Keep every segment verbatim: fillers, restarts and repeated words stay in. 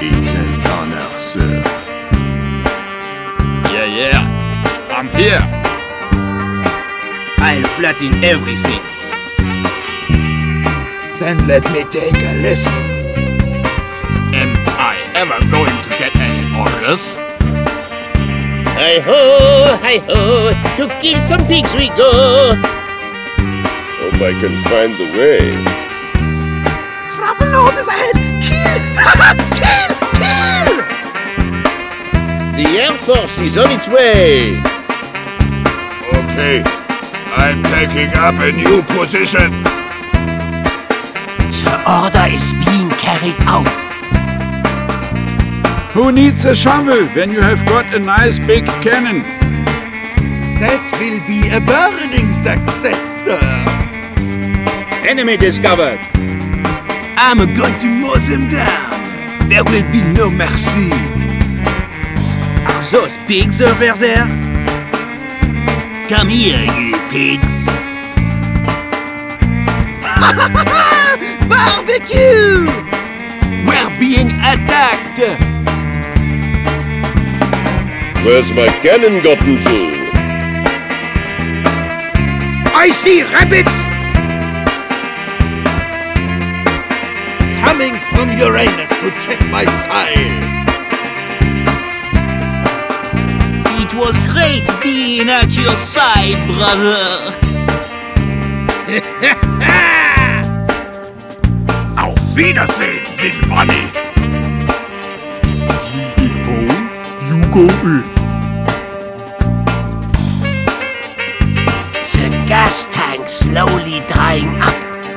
It's an honor, sir. Yeah, yeah. I'm here. I'll flatten everything. Then let me take a listen. Am I ever going to get any orders? Hi-ho, hi-ho, to kill some pigs we go. Hope I can find the way. Travelnoses ahead! Kill! Kill! Kill! The Air Force is on its way. Okay, I'm taking up a new position. The order is being carried out. Who needs a shovel when you have got a nice big cannon? That will be a burning success, sir. Enemy discovered. I'm going to mow them down. There will be no mercy. Are those pigs over there? Come here, you pigs. Barbecue! We're being attacked. Where's my cannon gotten to? I see rabbits! Coming from Uranus to check my style. It was great being at your side, brother. Auf Wiedersehen, little bunny. You go in. The gas tank slowly drying up.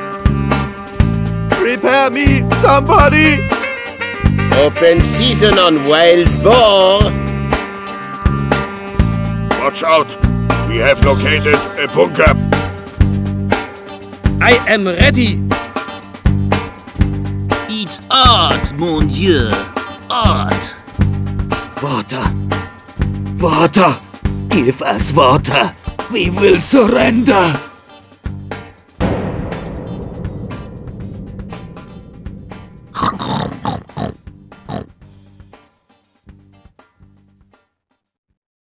Prepare me, somebody! Open season on wild boar. Watch out. We have located a bunker. I am ready. It's art, mon Dieu. Art. Water! Water! Give us water! We will surrender!